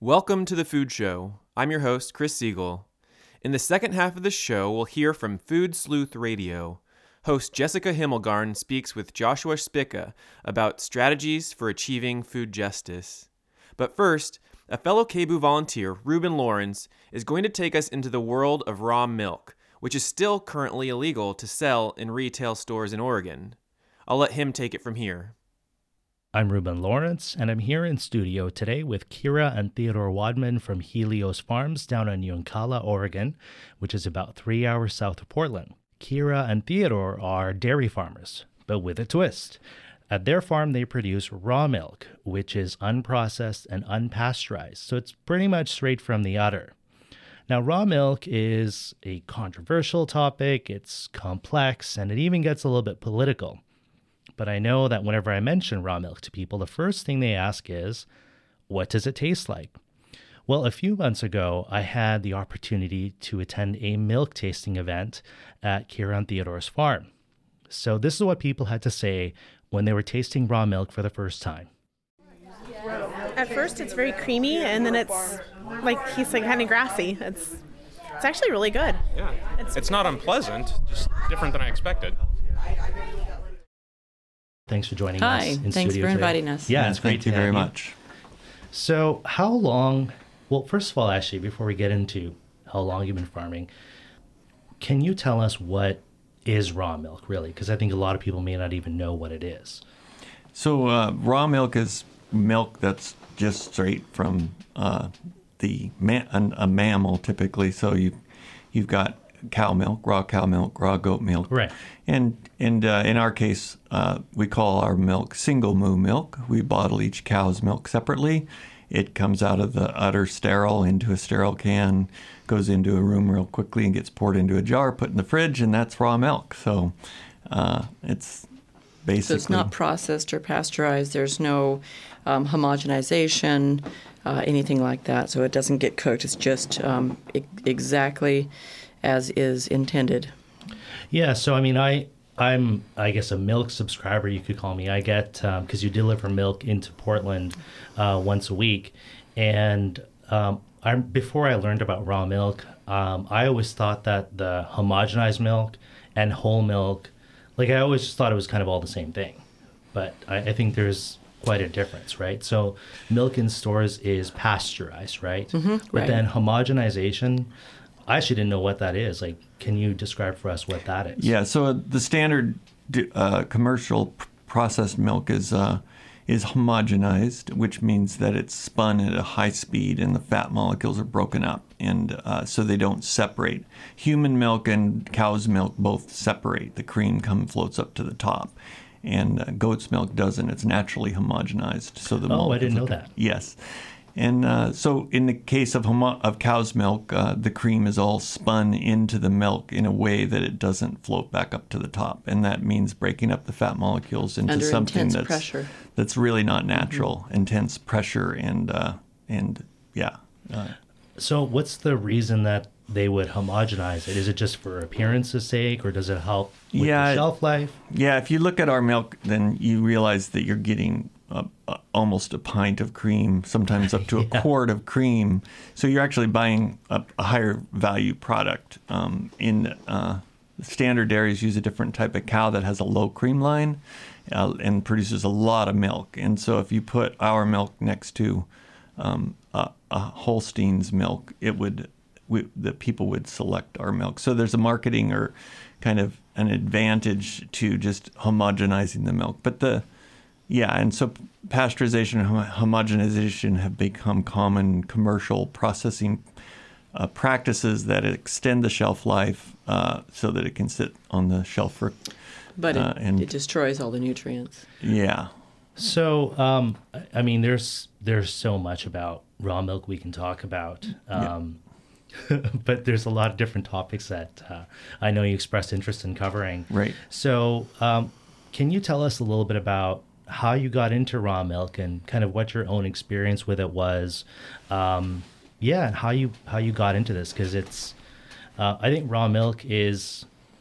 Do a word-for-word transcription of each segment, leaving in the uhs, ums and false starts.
Welcome to the Food Show. I'm your host, Chris Siegel. In the second half of the show, we'll hear from Food Sleuth Radio. Host Jessica Himmelgarn speaks with Joshua Spica about strategies for achieving food justice. But first, a fellow K B U volunteer, Ruben Lawrence, is going to take us into the world of raw milk, which is still currently illegal to sell in retail stores in Oregon. I'll let him take it from here. I'm Ruben Lawrence, and I'm here in studio today with Kira and Theodore Wadman from Helios Farms down in Yuncalla, Oregon, which is about three hours south of Portland. Kira and Theodore are dairy farmers, but with a twist. At their farm, they produce raw milk, which is unprocessed and unpasteurized, so it's pretty much straight from the udder. Now, raw milk is a controversial topic, it's complex, and it even gets a little bit political. But I know that whenever I mention raw milk to people, the first thing they ask is, what does it taste like? Well, a few months ago, I had the opportunity to attend a milk tasting event at Kira and Theodore's farm. So this is what people had to say when they were tasting raw milk for the first time. At first, it's very creamy, and then it's like tastes like kind of grassy. It's it's actually really good. Yeah, It's, it's not unpleasant, just different than I expected. Thanks for joining Hi, us in thanks studio for today. inviting us. Yeah, Yeah, it's great thank to you very have much. So how long, well, first of all, actually, before we get into how long you've been farming, can you tell us what is raw milk, really? Because I think a lot of people may not even know what it is. So uh, raw milk is milk that's just straight from uh, the ma- an, a mammal, typically. So you you've got cow milk, raw cow milk, raw goat milk, Right. And and uh, in our case, uh, we call our milk single moo milk. We bottle each cow's milk separately. It comes out of the udder sterile into a sterile can, goes into a room real quickly, and gets poured into a jar, put in the fridge, and that's raw milk. So uh, it's basically... So it's not processed or pasteurized. There's no um, homogenization, uh, anything like that. So it doesn't get cooked. It's just um, e- exactly as is intended. Yeah, so I mean, I, I'm, I guess, a milk subscriber, you could call me. I get, because um, you deliver milk into Portland uh, once a week. And um, I, before I learned about raw milk, um, I always thought that the homogenized milk and whole milk, like I always just thought it was kind of all the same thing. But I, I think there's quite a difference, right? So milk in stores is pasteurized, right? Mm-hmm, but right. then homogenization, I actually didn't know what that is. Like, can you describe for us what that is? Yeah, so the standard uh, commercial p- processed milk is uh, is homogenized, which means that it's spun at a high speed and the fat molecules are broken up, and uh, so they don't separate. Human milk and cow's milk both separate. The cream comes floats up to the top, and uh, goat's milk doesn't. It's naturally homogenized. So the Oh, I didn't know molecules are- that. Yes. And uh, so in the case of homo- of cow's milk, uh, the cream is all spun into the milk in a way that it doesn't float back up to the top. And that means breaking up the fat molecules into Under something intense that's pressure. that's really not natural, mm-hmm. intense pressure and, uh, and yeah. Uh, So what's the reason that they would homogenize it? Is it just for appearance's sake, or does it help with Yeah, the shelf life? Yeah, if you look at our milk, then you realize that you're getting uh, uh, almost a pint of cream, sometimes up to a Yeah. quart of cream. So you're actually buying a, a higher value product. Um, in uh, standard dairies use a different type of cow that has a low cream line uh, and produces a lot of milk. And so if you put our milk next to um, a, a Holstein's milk, it would we, the people would select our milk. So there's a marketing or kind of an advantage to just homogenizing the milk. But the yeah, and so pasteurization and homogenization have become common commercial processing uh, practices that extend the shelf life uh, so that it can sit on the shelf for. But it, uh, and, it destroys all the nutrients. Yeah. So, um, I mean, there's there's so much about raw milk we can talk about, um, yeah. but there's a lot of different topics that uh, I know you expressed interest in covering. Right. So, um, can you tell us a little bit about how you got into raw milk and kind of what your own experience with it was? Um, yeah, and how you how you got into this, because it's uh, I think raw milk is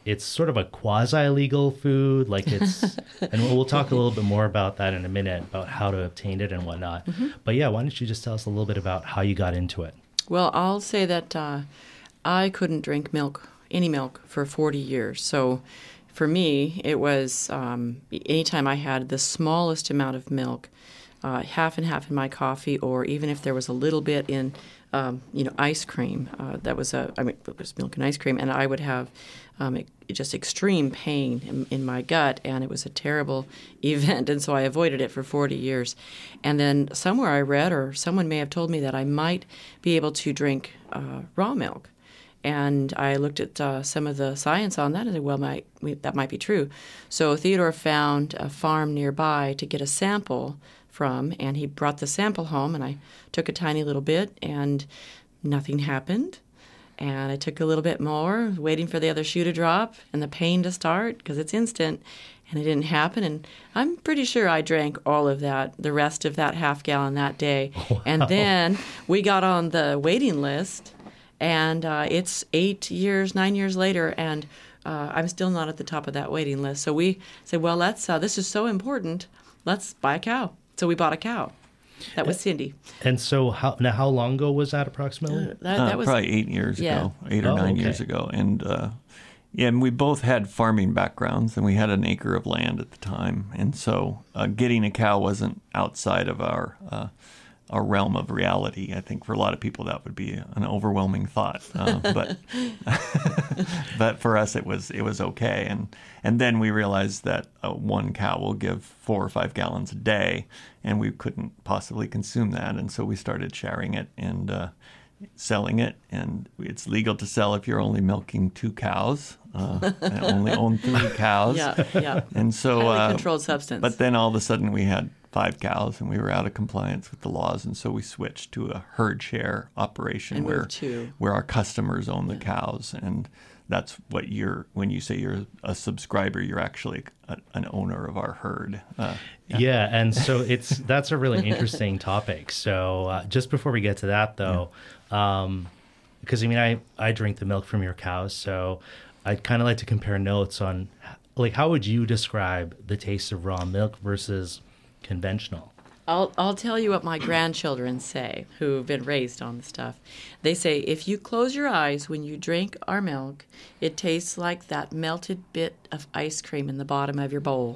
it's sort of a quasi-legal food. Like it's, and we'll talk a little bit more about that in a minute, about how to obtain it and whatnot. Mm-hmm. But yeah, why don't you just tell us a little bit about how you got into it? Well, I'll say that uh, I couldn't drink milk, any milk, for forty years. So for me, it was um, anytime I had the smallest amount of milk, uh, half and half in my coffee, or even if there was a little bit in, um, you know, ice cream. Uh, that was a, I mean, it was milk and ice cream, and I would have um, it, just extreme pain in, in my gut, and it was a terrible event, and so I avoided it for forty years. And then somewhere I read, or someone may have told me, that I might be able to drink uh, raw milk. And I looked at uh, some of the science on that and said, well, might, that might be true. So Theodore found a farm nearby to get a sample from, and he brought the sample home, and I took a tiny little bit, and nothing happened. And I took a little bit more, waiting for the other shoe to drop and the pain to start, because it's instant, and it didn't happen. And I'm pretty sure I drank all of that, the rest of that half gallon that day. Wow. And then we got on the waiting list, and uh, it's eight years, nine years later, and uh, I'm still not at the top of that waiting list. So we said, well, let's, uh, this is so important, let's buy a cow. So we bought a cow. That was Cindy. And so how now how long ago was that approximately? Uh, that, uh, that was probably eight years yeah. ago, eight or oh, nine okay. years ago. And uh, yeah, and we both had farming backgrounds, and we had an acre of land at the time. And so uh, getting a cow wasn't outside of our uh, our realm of reality. I think for a lot of people that would be an overwhelming thought, uh, but but for us it was it was okay. And and then we realized that uh, one cow will give four or five gallons a day, and we couldn't possibly consume that. And so we started sharing it and uh, selling it. And it's legal to sell if you're only milking two cows. Uh, and only own three cows. Yeah, yeah. And so highly uh, controlled substance. But then all of a sudden we had five cows, and we were out of compliance with the laws, and so we switched to a herd share operation and where to. where our customers own the cows, and that's what you're when you say you're a subscriber, you're actually a, an owner of our herd. Uh, yeah. yeah, and so it's that's a really interesting topic. So uh, just before we get to that, though, yeah. um, because I mean, I I drink the milk from your cows, so I'd kind of like to compare notes on, like, how would you describe the taste of raw milk versus conventional? I'll I'll tell you what my grandchildren say, who've been raised on the stuff. They say, if you close your eyes when you drink our milk, it tastes like that melted bit of ice cream in the bottom of your bowl.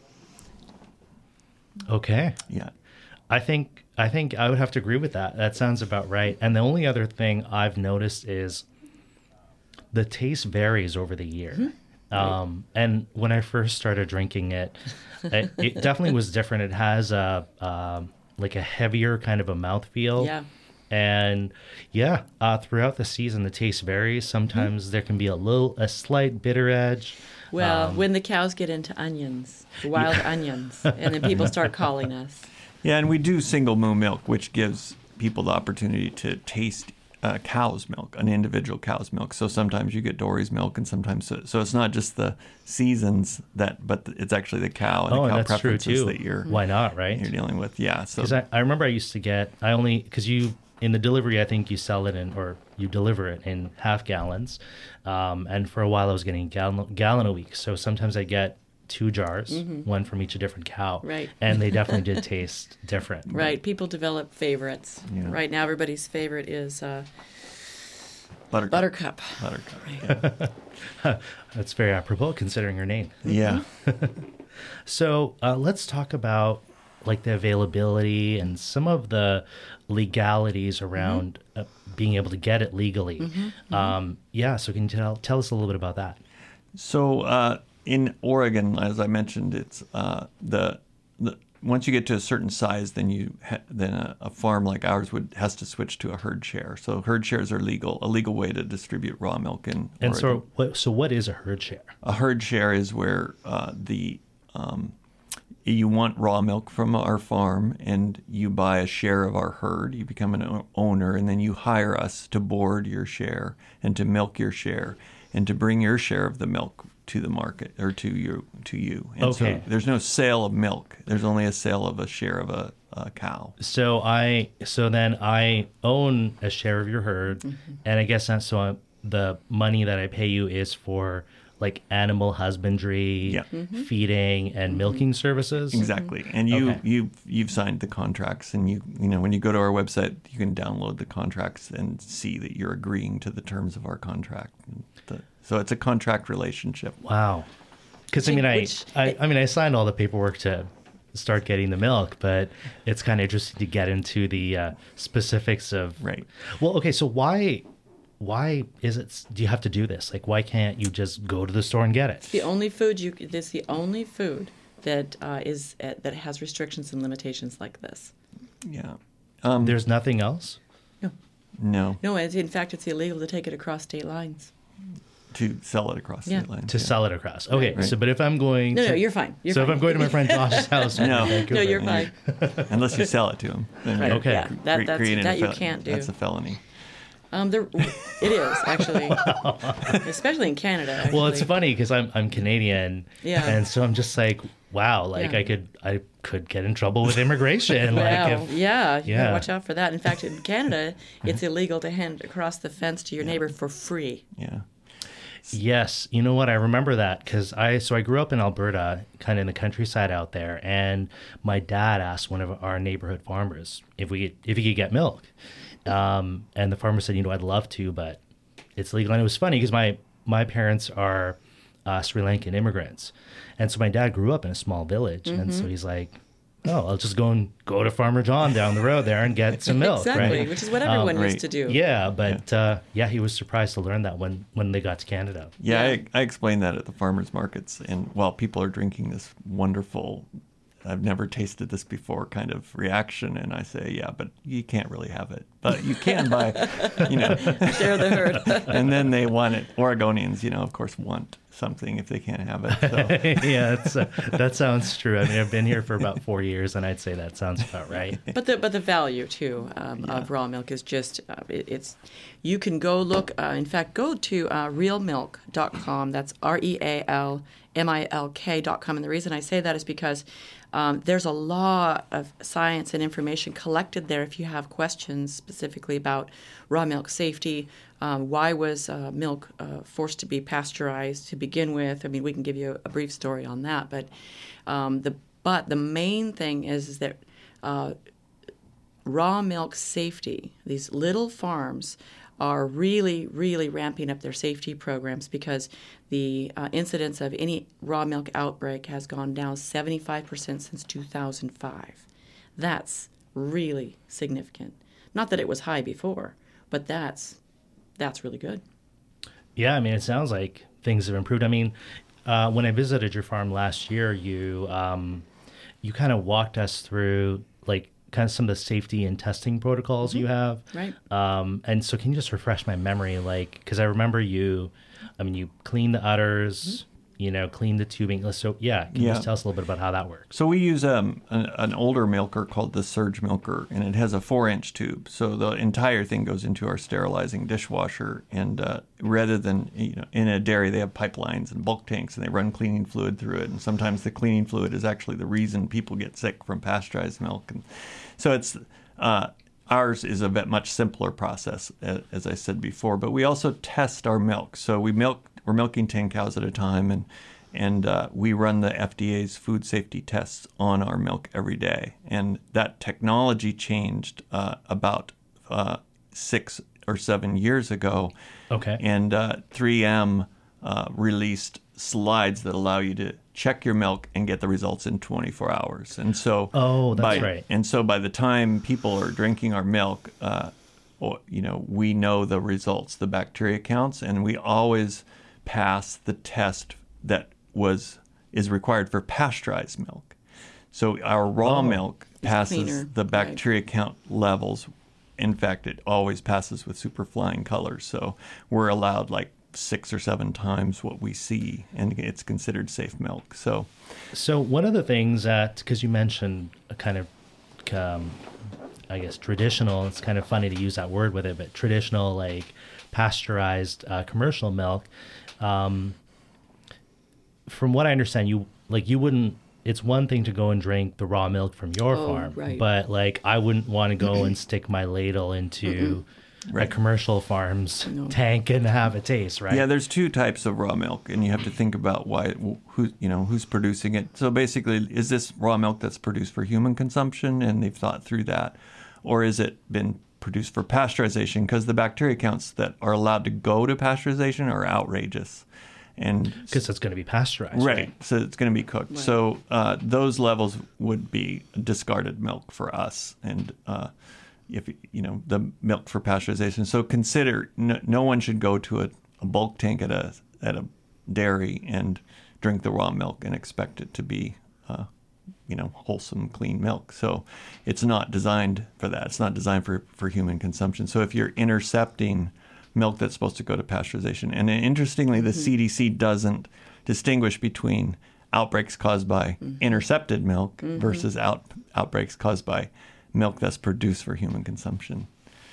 Okay. Yeah. I think I think I would have to agree with that. That sounds about right. And the only other thing I've noticed is the taste varies over the year. Mm-hmm. Um, and when I first started drinking it, it, it definitely was different. It has a um, like a heavier kind of a mouthfeel. Yeah. And yeah, uh, throughout the season, the taste varies. Sometimes mm-hmm. there can be a little, a slight bitter edge. Well, um, when the cows get into onions, wild yeah. onions, and then people start calling us. Yeah, and we do single moo milk, which gives people the opportunity to taste Uh, cow's milk, an individual cow's milk. So sometimes you get Dory's milk, and sometimes so, so it's not just the seasons that, but it's actually the cow and oh, the cow and that's true preferences too. that you're why not, right? You're dealing with, yeah. So because I, I remember I used to get I only because you in the delivery I think you sell it in or you deliver it in half gallons, um, and for a while I was getting a gallon gallon a week. So sometimes I get two jars, mm-hmm. one from each a different cow. Right. And they definitely did taste different. Right. People develop favorites. Yeah. Right now, everybody's favorite is uh, Buttercup. Buttercup. Buttercup. Right. That's very apropos considering her name. Yeah. So uh, let's talk about like the availability and some of the legalities around mm-hmm. uh, being able to get it legally. Mm-hmm. Um, yeah. So can you tell tell us a little bit about that? So uh, in Oregon, as I mentioned, it's uh, the the once you get to a certain size, then you ha- then a, a farm like ours would has to switch to a herd share. So herd shares are legal, a legal way to distribute raw milk in Oregon. And so, what, so what is a herd share? A herd share is where uh, the um, you want raw milk from our farm, and you buy a share of our herd. You become an owner, and then you hire us to board your share and to milk your share and to bring your share of the milk to the market or to you to you. And okay. So there's no sale of milk. There's only a sale of a share of a, a cow. So I so then I own a share of your herd, mm-hmm. and I guess that's so I, the money that I pay you is for like animal husbandry, Yeah. Mm-hmm. feeding, and milking services. Exactly. And you Okay. you you've signed the contracts, and you you know when you go to our website, you can download the contracts and see that you're agreeing to the terms of our contract. And the, so it's a contract relationship. Wow. Because I mean, I, Which- I I mean, I signed all the paperwork to start getting the milk, but it's kind of interesting to get into the uh, specifics of. Right. Well, okay, so why why is it? Do you have to do this? Like, why can't you just go to the store and get it? The only food you it's the only food that uh, is uh, that has restrictions and limitations like this. Yeah. Um, There's nothing else. No, no, no. it's- In fact, it's illegal to take it across state lines. to sell it across Yeah. state lines. To yeah. sell it across. Okay, Right. so but if I'm going, No, to, no, you're fine. You're so fine. if I'm going to my friend Josh's house, in No. Vancouver, No, you're fine. Unless you sell it to them. Then Right. you're Okay. Yeah, that cre- that's, creating that a you fel- can't do. That's a felony. Um, there, it is actually, especially in Canada. Actually. Well, it's funny because I'm I'm Canadian, Yeah. and so I'm just like, wow, like Yeah. I could I could get in trouble with immigration, like Well, if, yeah, you yeah. gotta watch out for that. In fact, in Canada, it's illegal to hand across the fence to your neighbor for free. Yeah. Yes, you know what? I remember that because I so I grew up in Alberta, kind of in the countryside out there, and my dad asked one of our neighborhood farmers if we could, if he could get milk, um, and the farmer said, you know, I'd love to, but it's legal. And it was funny because my my parents are uh, Sri Lankan immigrants, and so my dad grew up in a small village, and Mm-hmm. so he's like, oh, I'll just go and go to Farmer John down the road there and get some milk, Exactly, right? which is what everyone right. used to do. Yeah, but uh, yeah, he was surprised to learn that when when they got to Canada. Yeah, Yeah. I, I explained that at the farmers markets, and while people are drinking this wonderful, I've never tasted this before kind of reaction, and I say, yeah, but you can't really have it, but you can buy, you know, Share the herd. and then they want it. Oregonians, you know, of course, want something if they can't have it. So. Yeah, it's, uh, that sounds true. I mean, I've been here for about four years, and I'd say that sounds about right. But the but the value too um, of raw milk is just uh, it, it's you can go look. Uh, in fact, go to uh, real milk dot com. That's R E A L M I L K dot com. And the reason I say that is because um, there's a lot of science and information collected there. If you have questions specifically about raw milk safety, um, why was uh, milk uh, forced to be pasteurized to begin with? I mean, we can give you a brief story on that, but um, the but the main thing is, is that uh, raw milk safety, these little farms are really, really ramping up their safety programs because the uh, incidence of any raw milk outbreak has gone down seventy-five percent since two thousand five. That's really significant. Not that it was high before, but that's that's really good. Yeah, I mean, it sounds like things have improved. I mean, uh, when I visited your farm last year, you um, you kind of walked us through like kind of some of the safety and testing protocols you have. Right. Um, and so can you just refresh my memory? Like, because I remember you, I mean, you clean the udders, you know, clean the tubing. So yeah, can you Yeah. just tell us a little bit about how that works? So we use um, an, an older milker called the Surge milker, and it has a four-inch tube. So the entire thing goes into our sterilizing dishwasher. And uh, rather than, you know, in a dairy, they have pipelines and bulk tanks, and they run cleaning fluid through it. And sometimes the cleaning fluid is actually the reason people get sick from pasteurized milk. And so it's uh, ours is a bit much simpler process, a- as I said before. But we also test our milk. So we milk. We're milking ten cows at a time, and and uh, we run the F D A's food safety tests on our milk every day. And that technology changed uh, about uh, six or seven years ago. Okay. And uh, three M uh, released slides that allow you to check your milk and get the results in twenty-four hours. And so, Oh, that's by, right. And so, by the time people are drinking our milk, uh, or, you know, we know the results, the bacteria counts, and we always pass the test that was is required for pasteurized milk. So our raw Oh. milk passes cleaner, the right. bacteria count levels. In fact, it always passes with super flying colors. So we're allowed like six or seven times what we see, and it's considered safe milk. So So one of the things that, because you mentioned a kind of, um, I guess, traditional, it's kind of funny to use that word with it, but traditional, like pasteurized uh, commercial milk, um, from what I understand, you like you wouldn't, it's one thing to go and drink the raw milk from your Oh, farm, right. but like I wouldn't want to go and stick my ladle into Right. at commercial farms No. tank and have a taste, right? Yeah, there's two types of raw milk, and you have to think about why, who, you know, who's producing it. So basically, is this raw milk that's produced for human consumption, and they've thought through that, or is it been produced for pasteurization? Because the bacteria counts that are allowed to go to pasteurization are outrageous, and Because it's going to be pasteurized. right, so it's going to be cooked. Right. So uh, those levels would be discarded milk for us, and uh, if you know the milk for pasteurization. So consider no, no one should go to a, a bulk tank at a at a dairy and drink the raw milk and expect it to be uh, you know wholesome, clean milk. So it's not designed for that. It's not designed for for human consumption. So if you're intercepting milk that's supposed to go to pasteurization, and interestingly, the C D C doesn't distinguish between outbreaks caused by intercepted milk versus out outbreaks caused by milk that's produced for human consumption.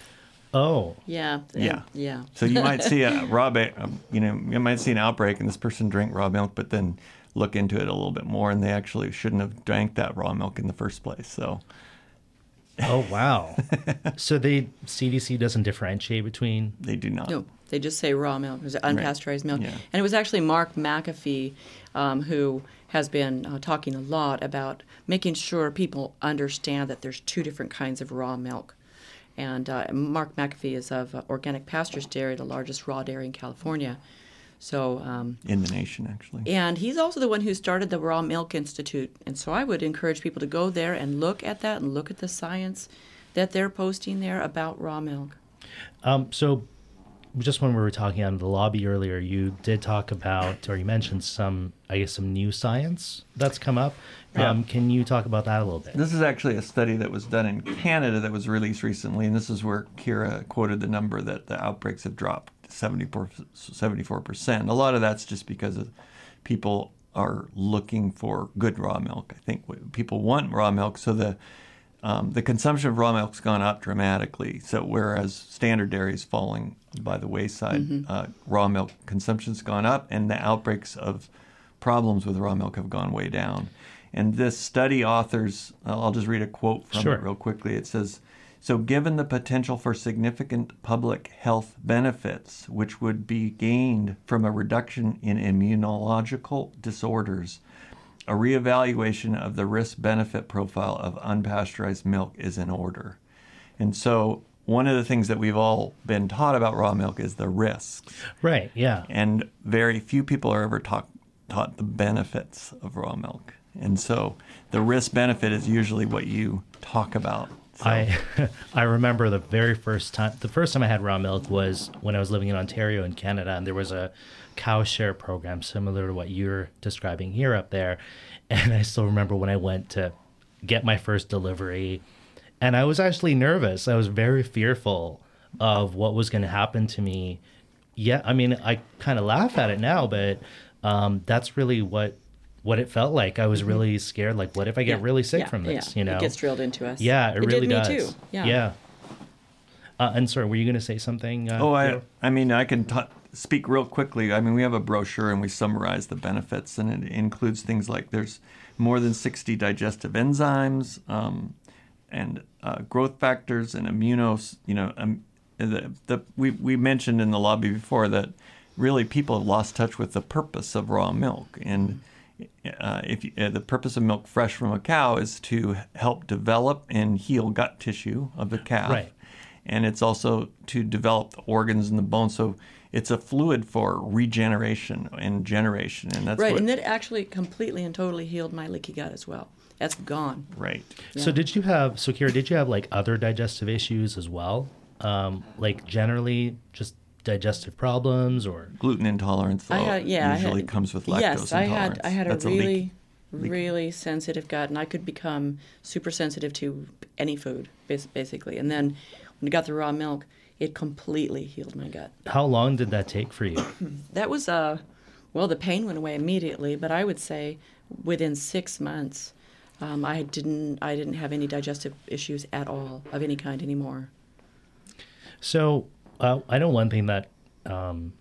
Oh, Yeah. Yeah. Yeah. So you might see a raw, ba- um, you know, you might see an outbreak, and this person drank raw milk, but then look into it a little bit more, and they actually shouldn't have drank that raw milk in the first place. So oh, wow. So the C D C doesn't differentiate between. they do not. No, they just say raw milk, or unpasteurized milk. Yeah. And it was actually Mark McAfee um, who has been uh, talking a lot about making sure people understand that there's two different kinds of raw milk. And uh, Mark McAfee is of uh, Organic Pastures Dairy, the largest raw dairy in California. So, um, In the nation, actually. and he's also the one who started the Raw Milk Institute. And so I would encourage people to go there and look at that and look at the science that they're posting there about raw milk. Um, so just when we were talking on the lobby earlier, you did talk about, or you mentioned some, I guess, some new science that's come up. Yeah. Um, can you talk about that a little bit? This is actually a study that was done in Canada that was released recently, and this is where Kira quoted the number that the outbreaks have dropped seventy-four percent. A lot of that's just because of people are looking for good raw milk. I think what- people want raw milk, so the um, the consumption of raw milk's gone up dramatically. So whereas standard dairy is falling by the wayside, uh, raw milk consumption's gone up, and the outbreaks of problems with raw milk have gone way down. And this study authors, I'll just read a quote from Sure. it real quickly. It says, so given the potential for significant public health benefits, which would be gained from a reduction in immunological disorders, a reevaluation of the risk-benefit profile of unpasteurized milk is in order. And so one of the things that we've all been taught about raw milk is the risks. Right, yeah. And very few people are ever taught, taught the benefits of raw milk. And so the risk-benefit is usually what you talk about. So, I I remember the very first time, the first time I had raw milk was when I was living in Ontario in Canada, and there was a cow share program similar to what you're describing here up there. And I still remember when I went to get my first delivery, and I was actually nervous. I was very fearful of what was going to happen to me. Yeah, I mean, I kind of laugh at it now, but um, that's really what what it felt like. I was really scared. Like, what if I get Yeah, really sick yeah, from this? yeah. You know, It gets drilled into us. yeah, it, It really did me does. too, yeah. Yeah. Uh, and sorry, were you going to say something? Uh, Oh, I, Theo? I mean, I can t- speak real quickly. I mean, we have a brochure and we summarize the benefits, and it includes things like there's more than sixty digestive enzymes um, and uh, growth factors and immunos. You know, um, the, the we we mentioned in the lobby before that really people have lost touch with the purpose of raw milk, and uh, if you, uh, the purpose of milk fresh from a cow is to help develop and heal gut tissue of the calf. Right. And it's also to develop the organs and the bones. So it's a fluid for regeneration and generation. And that's Right, what, and it actually completely and totally healed my leaky gut as well. That's gone. right. So did you have, so Kira, did you have like other digestive issues as well? Um, like generally just digestive problems or? Gluten intolerance, though, I had, yeah, usually I had, comes with lactose yes, I intolerance. had, I had a That's really, leaky- leaky- really sensitive gut, and I could become super sensitive to any food, bas- basically. And then when I got the raw milk, it completely healed my gut. How long did that take for you? That was, uh, well, the pain went away immediately, but I would say within six months, um, I didn't, I didn't have any digestive issues at all of any kind anymore. So uh, I know one thing that um,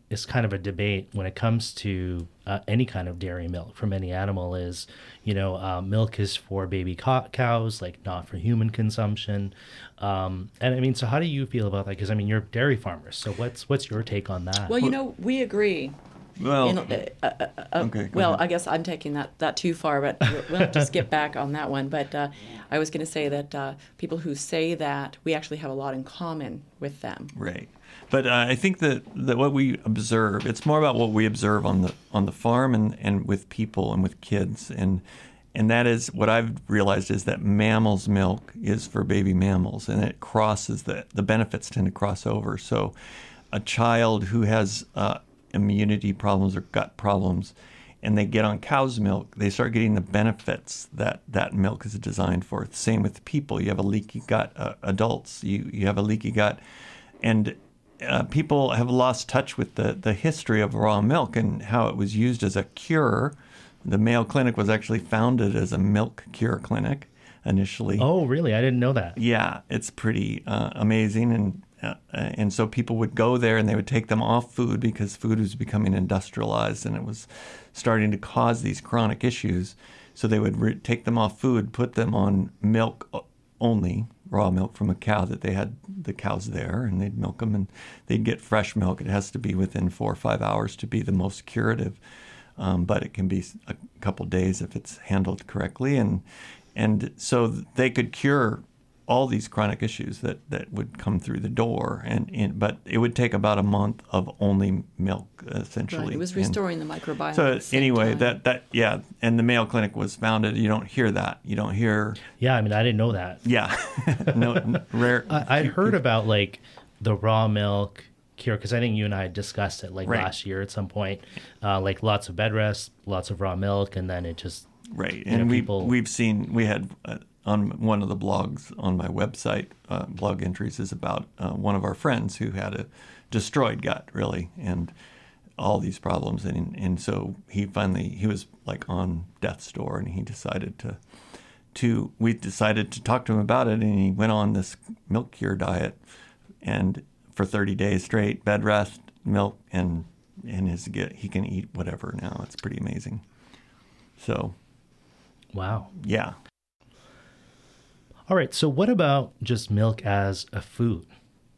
is kind of a debate when it comes to uh, any kind of dairy milk from any animal is, you know, uh, milk is for baby co- cows, like not for human consumption. Um, and I mean, so how do you feel about that? Because I mean, you're dairy farmers. So what's what's your take on that? Well, you know, we agree. Well, In, uh, uh, uh, okay, go well, ahead. I guess I'm taking that, that too far, but we'll we'll have to skip back on that one. But uh, I was going to say that uh, people who say that, we actually have a lot in common with them. Right. But uh, I think that, that what we observe, it's more about what we observe on the on the farm and, and with people and with kids. And and that is what I've realized is that mammals' milk is for baby mammals, and it crosses, the, the benefits tend to cross over. So a child who has uh, immunity problems or gut problems, and they get on cow's milk, they start getting the benefits that that milk is designed for. Same with people. You have a leaky gut, uh, adults, you, you have a leaky gut. And uh, people have lost touch with the, the history of raw milk and how it was used as a cure. The Mayo Clinic was actually founded as a milk cure clinic initially. Oh, really? I didn't know that. Yeah, it's pretty uh, amazing. And uh, and so people would go there and they would take them off food because food was becoming industrialized and it was starting to cause these chronic issues. So they would re- take them off food, put them on milk only, raw milk from a cow that they had the cows there, and they'd milk them and they'd get fresh milk. It has to be within four or five hours to be the most curative, um, but it can be a couple days if it's handled correctly. And and so they could cure all these chronic issues that, that would come through the door, and, and but it would take about a month of only milk, essentially. Right. It was And restoring the microbiome. so at the same anyway, time. that that yeah, and the Mayo Clinic was founded. You don't hear that. You don't hear Yeah, I mean, I didn't know that. yeah, no, n- rare. I, I'd heard about like the raw milk cure because I think you and I had discussed it like Right. last year at some point. Uh, like lots of bed rest, lots of raw milk, and then it just Right, know, and we people- we've seen we had uh, on one of the blogs on my website, uh, blog entries is about uh, one of our friends who had a destroyed gut, really, and all these problems, and and so he finally he was like on death's door, and he decided to to we decided to talk to him about it, and he went on this milk cure diet, and for thirty days straight, bed rest, milk, and and his get he can eat whatever now. It's pretty amazing. So. wow. Yeah. All right. So what about just milk as a food?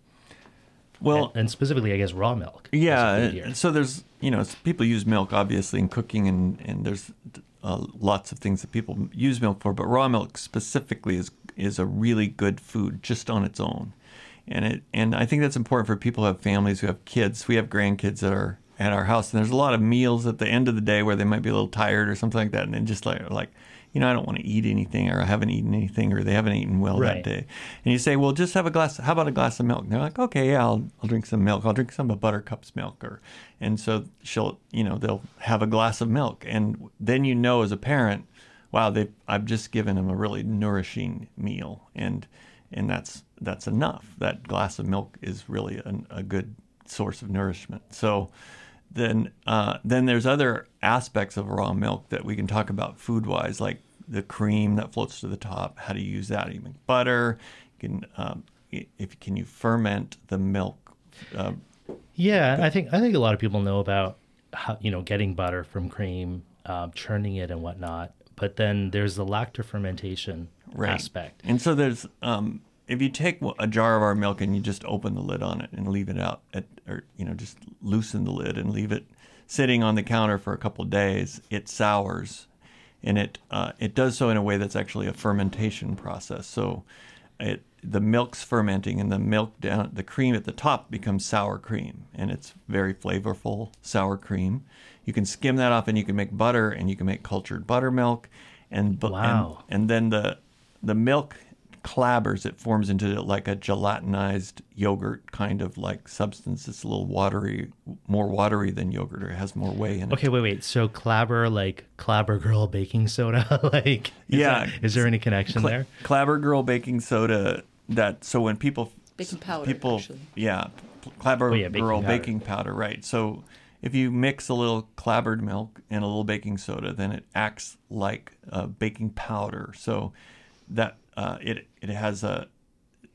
Well, and, and specifically, I guess, raw milk. as a yeah. food here. So there's, you know, people use milk obviously in cooking, and, and there's uh, lots of things that people use milk for, but raw milk specifically is is a really good food just on its own. And it and I think that's important for people who have families, who have kids. We have grandkids that are at our house, and there's a lot of meals at the end of the day where they might be a little tired or something like that, and then just like like you know, I don't want to eat anything, or I haven't eaten anything, or they haven't eaten well Right. that day. And you say, well, just have a glass. How about a glass of milk? And they're like, okay, yeah, I'll, I'll drink some milk. I'll drink some of Buttercup's milk, or and so she'll, you know, they'll have a glass of milk, and then you know as a parent, wow, they I've just given them a really nourishing meal, and and that's that's enough. That glass of milk is really a, a good source of nourishment. So. Then, uh, then there's other aspects of raw milk that we can talk about food-wise, like the cream that floats to the top. How do you use that? You make butter. You can, um, if can you ferment the milk? Uh, Yeah, I think I think a lot of people know about how, you know, getting butter from cream, um, churning it and whatnot. But then there's the lactofermentation Right. aspect. And so there's, um, if you take a jar of our milk and you just open the lid on it and leave it out, at, or you know, just loosen the lid and leave it sitting on the counter for a couple of days, it sours, and it uh, it does so in a way that's actually a fermentation process. So, it the milk's fermenting, and the milk down, the cream at the top becomes sour cream, and it's very flavorful sour cream. You can skim that off, and you can make butter, and you can make cultured buttermilk, and bu- Wow. and, and then the the milk clabbers, it forms into like a gelatinized yogurt kind of like substance. It's a little watery, more watery than yogurt, or it has more whey in it. Okay, wait, wait. So Clabber, like Clabber Girl baking soda, like is Yeah. that- is there any connection Cla- there? Clabber Girl baking soda. That so when people Baking powder, people actually. yeah, Clabber Oh, yeah, baking Girl powder. baking powder, right? So if you mix a little clabbered milk and a little baking soda, then it acts like uh, baking powder. So that uh, it it has a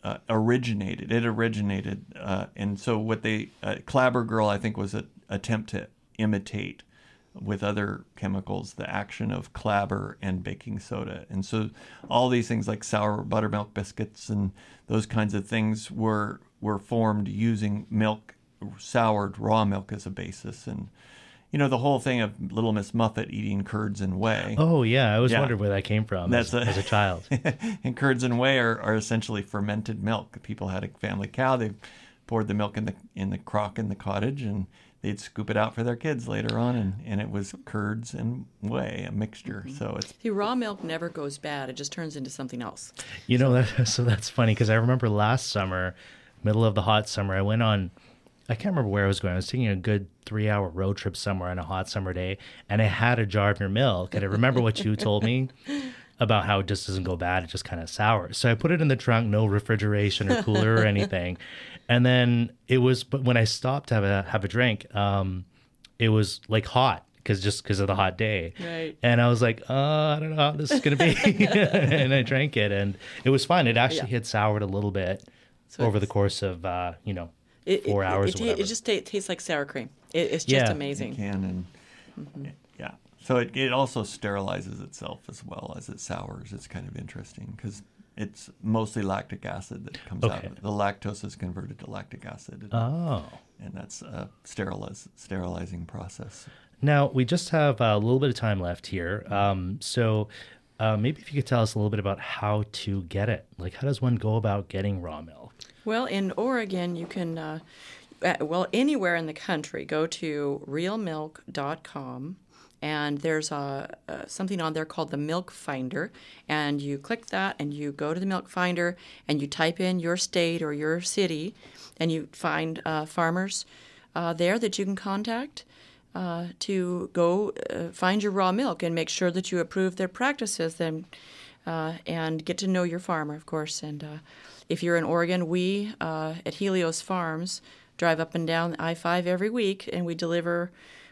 uh, originated. It originated, uh, and so what they uh, Clabber Girl, I think, was an attempt to imitate with other chemicals the action of clabber and baking soda, and so all these things like sour buttermilk biscuits and those kinds of things were were formed using milk, soured raw milk as a basis. And you know, the whole thing of Little Miss Muffet eating curds and whey. Oh, yeah. I was Yeah. wondering where that came from That's as, a- as a child. And curds and whey are, are essentially fermented milk. People had a family cow. They poured the milk in the in the crock in the cottage, and they'd scoop it out for their kids later on, and, and it was curds and whey, a mixture. So it's The raw milk never goes bad. It just turns into something else. You know, that, so that's funny because I remember last summer, middle of the hot summer, I went on, I can't remember where I was going. I was taking a good three hour road trip somewhere on a hot summer day, and I had a jar of your milk. And I remember what you told me about how it just doesn't go bad. It just kind of sours. So I put it in the trunk, no refrigeration or cooler or anything. And then it was, but when I stopped to have a, have a drink, um, it was like hot. Cause just because of the hot day. Right. And I was like, uh, I don't know how this is going to be. And I drank it, and it was fine. It actually Yeah. had soured a little bit So over the it's- course of, uh, you know, It, four it, hours It, or it, whatever. it just ta- tastes like sour cream. It, it's just Yeah. amazing. can and Mm-hmm. yeah. So it, it also sterilizes itself as well as it sours. It's kind of interesting because it's mostly lactic acid that comes out Okay. of it. The lactose is converted to lactic acid, and, oh. and that's a sterilize, sterilizing process. Now, we just have a little bit of time left here. Um, so uh, maybe if you could tell us a little bit about how to get it. Like, how does one go about getting raw milk? Well, in Oregon, you can, uh, uh, well, anywhere in the country, go to real milk dot com, and there's a, uh, something on there called the Milk Finder, and you click that, and you go to the Milk Finder, and you type in your state or your city, and you find uh, farmers uh, there that you can contact uh, to go uh, find your raw milk and make sure that you approve their practices, then, uh, and get to know your farmer, of course, and uh, if you're in Oregon, we uh, at Helios Farms drive up and down I five every week, and we deliver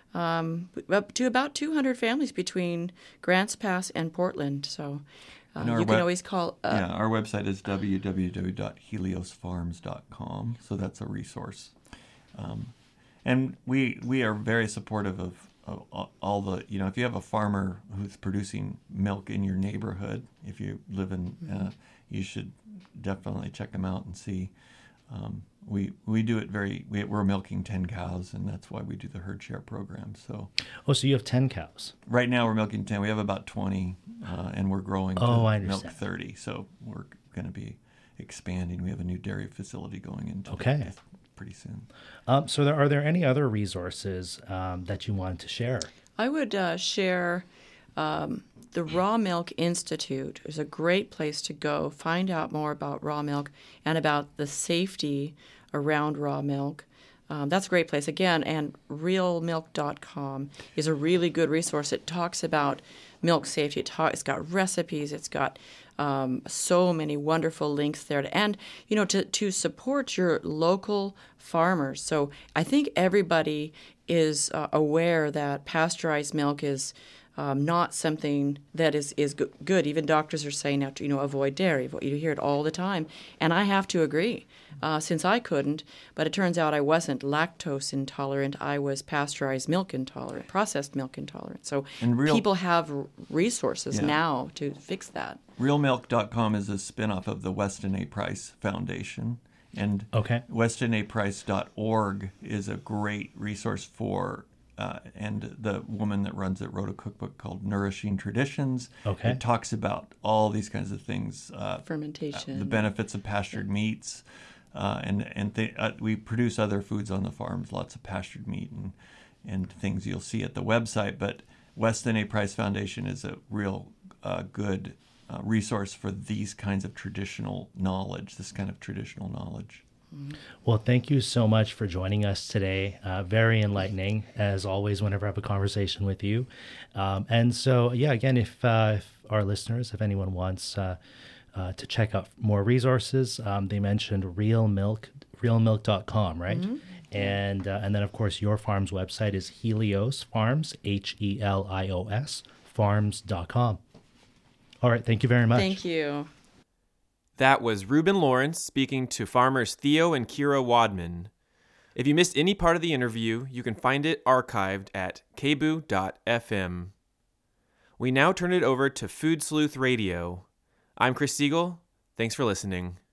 um, up to about two hundred families between Grants Pass and Portland. So uh, And our you can web- always call. Uh, yeah, our website is w w w dot helios farms dot com, so that's a resource. Um, and we we are very supportive of, of all- all the, you know, if you have a farmer who's producing milk in your neighborhood, if you live in, uh, you should definitely check them out and see. Um, we we do it very, we, we're milking ten cows, and that's why we do the herd share program. So Oh, so you have ten cows. right now we're milking ten. We have about twenty, uh, and we're growing to Oh, I milk understand. thirty. So we're going to be expanding. We have a new dairy facility going into Okay. this pretty soon. Um, so there, are there any other resources um, that you wanted to share? I would uh, share um, the Raw Milk Institute is a great place to go find out more about raw milk and about the safety around raw milk. Um, that's a great place. Again, and real milk dot com is a really good resource. It talks about milk safety. It ta- it's got recipes. It's got um, so many wonderful links there. To, and, you know, to, to support your local farmers. So I think everybody is uh, aware that pasteurized milk is um, not something that is, is go- good. Even doctors are saying now to, you know, avoid dairy. You hear it all the time. And I have to agree, uh, since I couldn't. But it turns out I wasn't lactose intolerant. I was pasteurized milk intolerant, processed milk intolerant. So And real- people have r- resources Yeah. now to fix that. real milk dot com is a spinoff of the Weston A. Price Foundation. And Okay. weston a price dot org is a great resource for, uh, and the woman that runs it wrote a cookbook called Nourishing Traditions. Okay. It talks about all these kinds of things. Uh, Fermentation. the benefits of pastured meats, uh, and and th- uh, we produce other foods on the farms, lots of pastured meat and and things you'll see at the website. But Weston A. Price Foundation is a real uh, good uh, resource for these kinds of traditional knowledge, this kind of traditional knowledge. Well, thank you so much for joining us today. Uh, very enlightening, as always, whenever I have a conversation with you. Um, and so, yeah, again, if, uh, if our listeners, if anyone wants uh, uh, to check out more resources, um, they mentioned real milk, real milk dot com, right? Mm-hmm. And uh, and then, of course, your farm's website is Helios Farms, H E L I O S, farms dot com. All right, thank you very much. Thank you. That was Ruben Lawrence speaking to farmers Theo and Kira Wadman. If you missed any part of the interview, you can find it archived at k b o dot f m. We now turn it over to Food Sleuth Radio. I'm Chris Siegel. Thanks for listening.